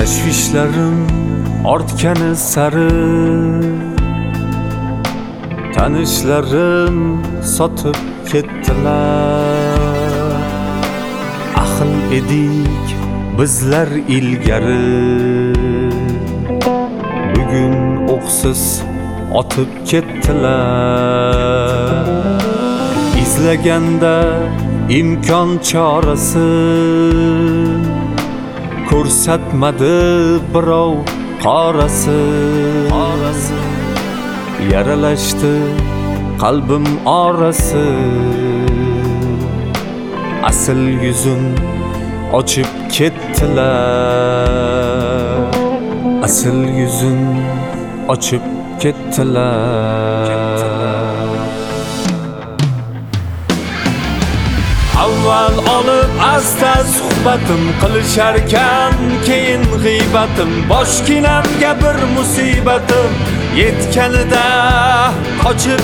Tashvishlarim ortgani sari tanishlarim sotib ketdilar. Ahil edik bizlar ilgari, bugun o'qsiz otib ketdilar. İzlaganda imkon chorasi ko'rsatmadi birov qorasi. Yaralashdi qalbim orasi, asl yuzin ochib ketdilar. Asl yuzin ochib ketdilar. Avval olib asta suhbatim qilisharkan, keyin g'iybatim, boshginamga bir musibatim yetganida qochib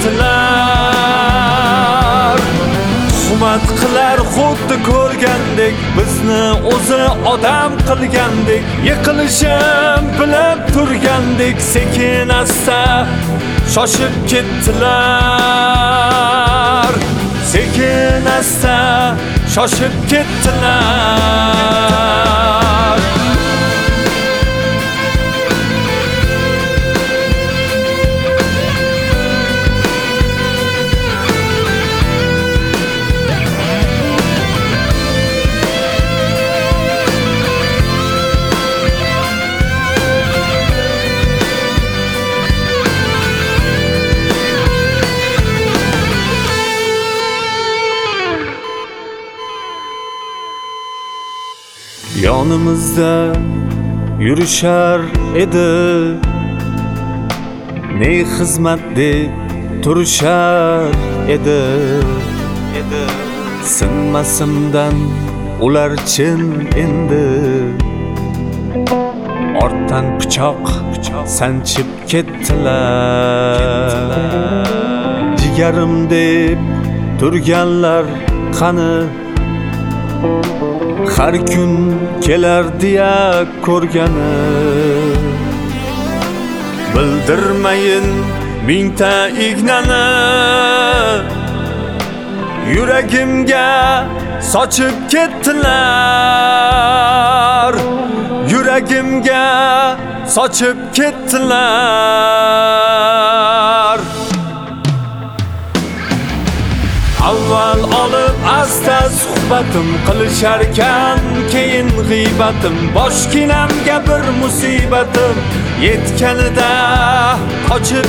ketdilar. Tuhmat qilar xuddi ko'rgandek, bizni o'zi odam qilgandek, yiqilishim bilib turgandek, sekin asta shoshib ketdilar. Sekin asta shoshib ketdilar. Yonimizda yurishar edi, ne xizmat deb turishar edi. Sinmasimdan ular chin endi, ortdan pichoq sanchib ketdilar. Jigarim deb turganlar qani, har kun kelardi-ya ko'rgani. Bildirmayin mingta ignani, yuragimga sochib ketdilar. Yuragimga sochib ketdilar. Avval olib asta suhbatim qilisharkan, keyin g'iybatim, boshginamga bir musibatim yetganida qochib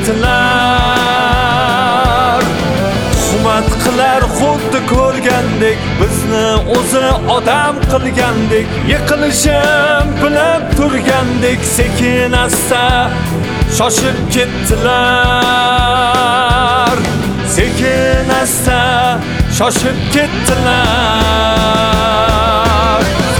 ketdilar. Tuhmat qilar xuddi ko'rgandek, bizni o'zi odam qilgandek, yiqilishim bilib turgandek, sekin asta shoshib ketdilar. Sekin asta shoshib ketdilar.